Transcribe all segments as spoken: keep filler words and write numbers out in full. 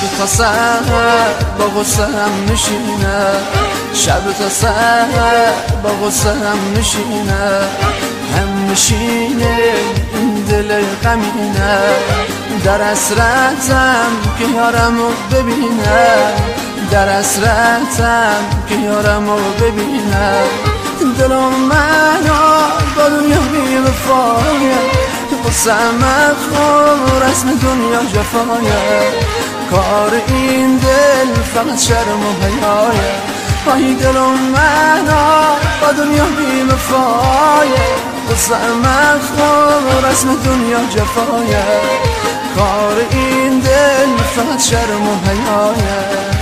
تا سحر با غصه هم میشینه، شب تا سحر با غصه هم میشینه، هم میشینه این دل غمینه، در حسرتم که یارمو ببینه، در حسرتم که یارمو ببینه، دلم منو با دنیا بی وفایه، قصم خور رسم دنیا جفایه، کار این دل فقط شرم و حیایه، آی دلم منو با دنیا بی وفایه، قصم خور رسم دنیا جفایه، کار این دل فقط شرم و حیایه.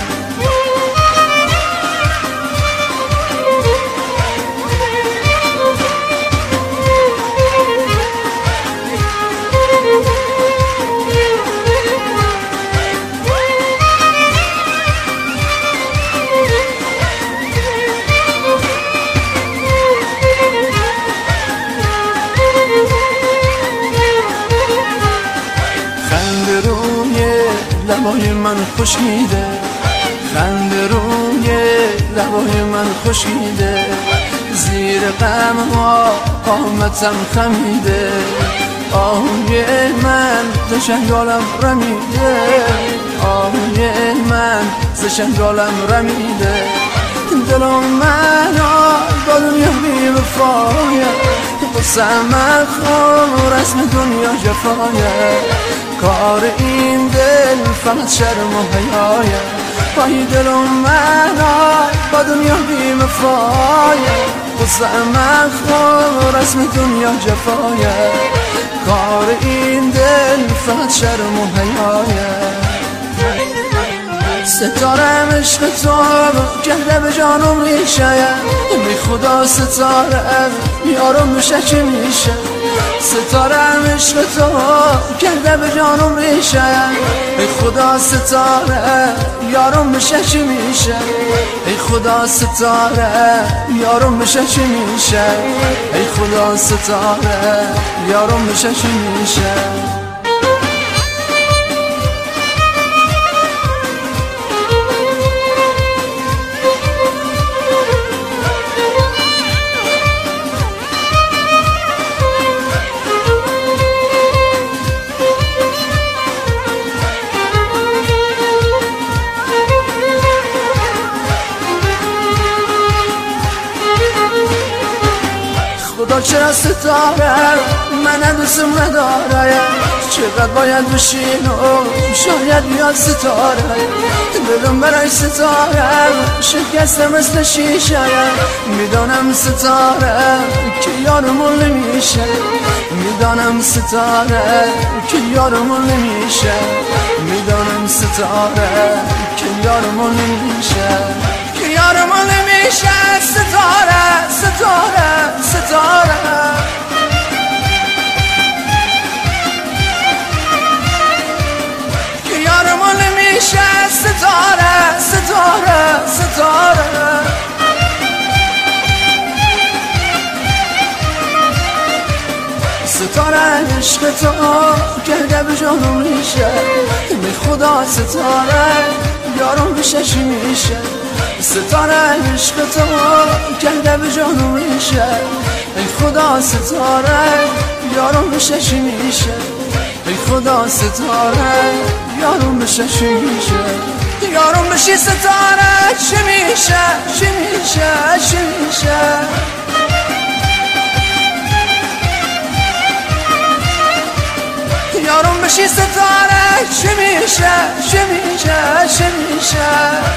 لبای من خشکیده، خنده روی لبای من خشکیده، زیر غم ها قامتم خمیده، آهوی من ز شنگالم رمیده، آهوی من ز شنگالم رمیده، دلم منو با دنیا بی وفایه، قصم خور رسم دنیا جفایه، کار این دل فقط شرم و حیایه، پای دلم منو با دنیا بی وفایه، قصم خور رسم دنیا جفایه، کار این دل فقط شرم و حیایه. ستارم عشق تو کرده به جانم ریشه، بی خدا ستارم یارم میشه چی میشه، ستارم عشق تو کرده به جانم ریشه، ای خدا ستاره یارم میشه چی میشه، ای خدا ستاره یارم میشه چی میشه، ای خدا ستاره یارم میشه چی میشه. خدا چرا ستاره من دوستم نداره، چقدر باید بشین و شاید بیاد ستاره، دلم برای ستاره شکسته مثل شیشه، میدانم ستاره که یارمون نمیشه، میدانم ستاره که یارمون نمیشه، میدانم ستاره که یارمون نمیشه، که یارمون نمیشه، ستاره ستاره ستاره، که یارمون نمیشه، ستاره ستاره ستاره. ستاره عشق تو کرده به جانم ریشه، بی خدا ستاره یارم میشه چی میشه، ستاره عشق تو کرده به جانم ریشه، ای خدا ستاره یارم میشه چی میشه، ای خدا ستاره یارم میشه چی میشه، یارم میشه ستاره چی میشه چی میشه چی میشه، یارم میشه ستاره چی میشه چی میشه چی میشه.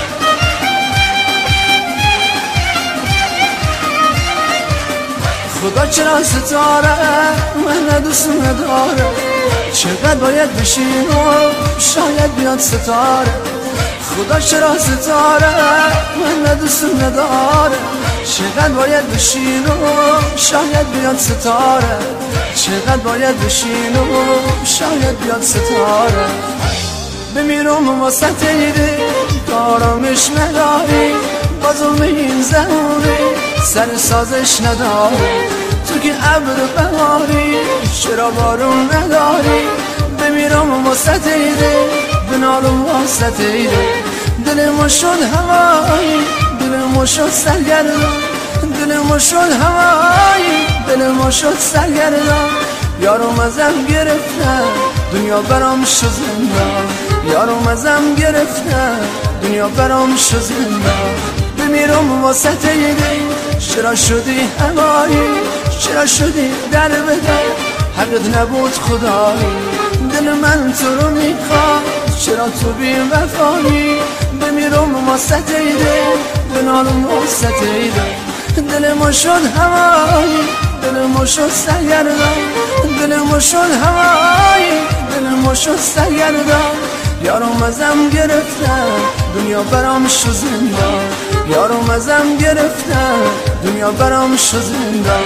خدا چرا ستاره من دوست نداره، چقدر باید بشین و شاید بیاد ستاره، خدا چرا ستاره من دوست نداره، چقدر باید بشین و شاید بیاد ستاره، چقدر باید بشین و شاید بیاد ستاره، بمیرم واسه تیده کارامش نداری، با ظلم این زهوری سر سازش نداری، تو که ابر بهاری چرا بارون نداری، بمیرم واسه تیده بنالم واسطه دل ما شد هوایی دل ما شد سرگردان دل ما شد هوایی دل ما شد سرگردان یارم ازم گرفتن دنیا برام شد زندان یارم ازم گرفتن دنیا برام شد زندان بمیرم واسطه دل چرا شدی هوایی چرا شدی در بدر حقت نبود خدایی دل من تو رو میخواد چرا تو بی وفایی بمیرم واسطه دل بنالم واسطه دل دل ما شد هوایی دل ما شد سرگردان دل ما شد هوایی دل ما شد سرگردان یارم ازم گرفتن دنیا برام شد زندان یارم ازم گرفتن دنیا برام شد زندان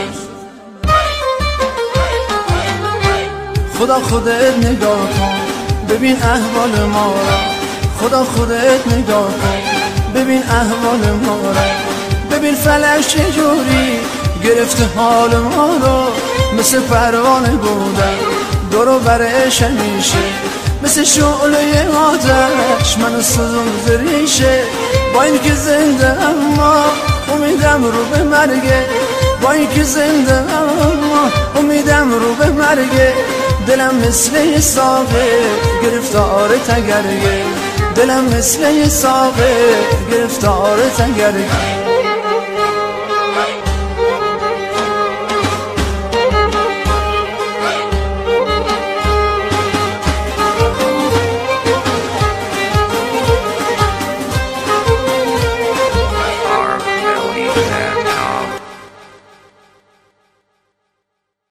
خدا خودت نگاه کن ببین احوال ما را خدا خودت نگاه کن ببین احوال ما را ببین فلک چجوری گرفته حال ما رو مثل پروانه بودن دورو برش همیشه مثل شعله آتش منو سوزون ریشه با این که زنده اما امیدم رو به مرگه با این که زنده اما امیدم رو به مرگه دلم مثل یه ساقه گرفتار تگرگه دلم مثل یه ساقه گرفتار تگرگه